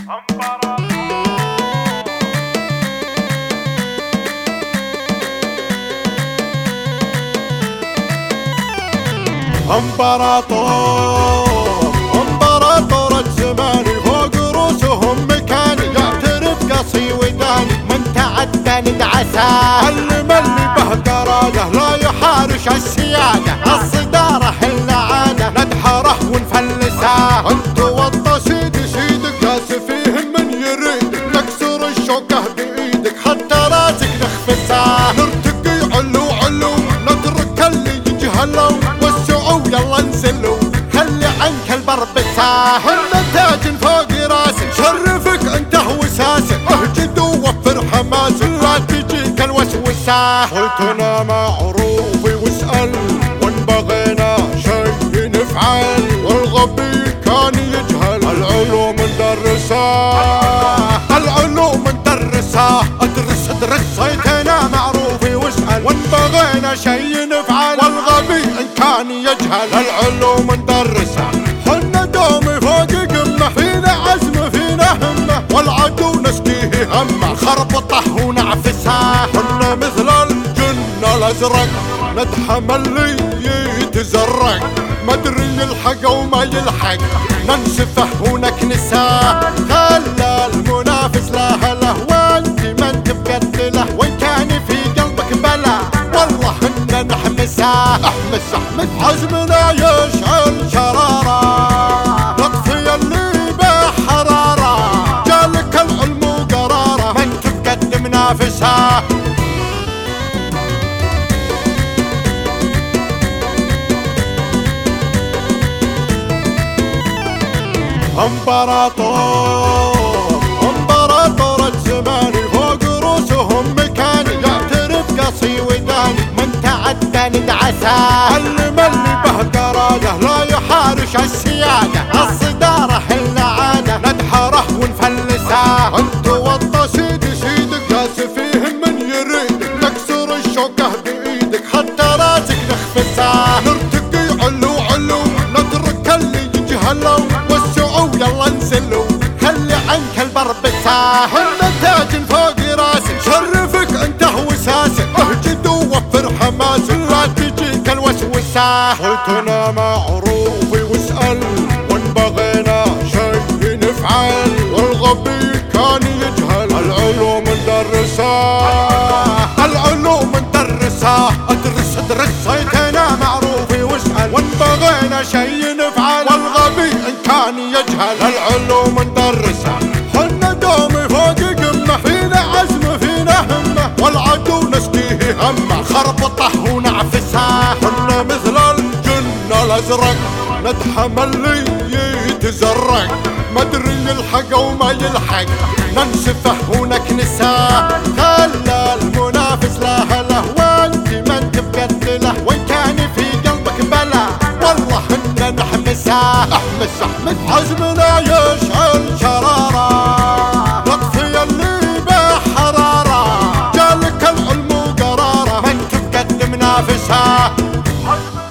امبراطور الزماني فوق روسهم مكاني يعترف قصي وداني من تعدى ندعسه اللي به قراده لا يحارش السيادة الصدارة الا عاده ندحره ونفلسه انت وطى سيدك قاس فيهم من يريدك نكسر الشوكه بايدك حتى راسك نخفسه نرتقي علو نترك اللي يجهلوا يلا انزلوا خلي عنك البربسة النتاج فوق راسك شرفك انت وساسك اهجد ووفر حماسك لا تجيك الوسوسة صوتنا معروف واسأل وان بغينا شيء نفعل والغبي كان يجهل العلوم ندرسها ادرس صيتنا معروف واسأل وان بغينا شيء نفعل والغبي ان كان يجهل العلوم ندرسها حنا دومي فوق قمة فينا عزم فينا همة والعدو نسقيه همة خربطه ونعفسها حنا مثل الجن الازرق نتحمل اللي يتزرق مدري يلحق وما يلحق ننسفه ونكنسه خلى المنافس له وانت ما انت بقتله وان كان في قلبك بلا والله ان نحمسه احمس عزمنا يشعل شراره نطفي اللي بحراره جالك العلم وقراره ما انت بقد منافسه امبراطور الزماني فوق روسهم مكاني يعترف قصي وداني من تعدى ندعسه اللي به قراده لا يحارش السيادة الصدارة الا عاده ندحره ونفلسه انت وطى سيدك قاس فيهم من يريدك نكسر الشوكه بايدك حتى راسك نخفسه نرتقي علو نترك اللي يجهلوا يلا انزلوا خلي عنك البربسة النتاج فوق راسك شرفك انت وساسك اهجد ووفر حماسك لا تجيك الوسوسة صوتنا معروف واسأل وان بغينا شيء نفعل والغبي كان يجهل العلوم ندرسها ادرس صيتنا معروف واسأل وان بغينا شيء نفعل والغبي ان كان يجهل العلوم ندرسها حنا دومي فوق قمة فينا عزم فينا همة والعدو نسقيه همة خربطه ونعفسها حنا مثل الجن الازرق نتحمل اللي يتزرق مدري يلحق وما يلحق ننسفه ونكنسه خلى المنافس له وانت ما انت بقتله وان كان في قلبك بلا والله ان نحمسه احمس عزمنا يشعل شراره نطفي اللي بحراره جالك العلم وقراره ما انت بقد منافسه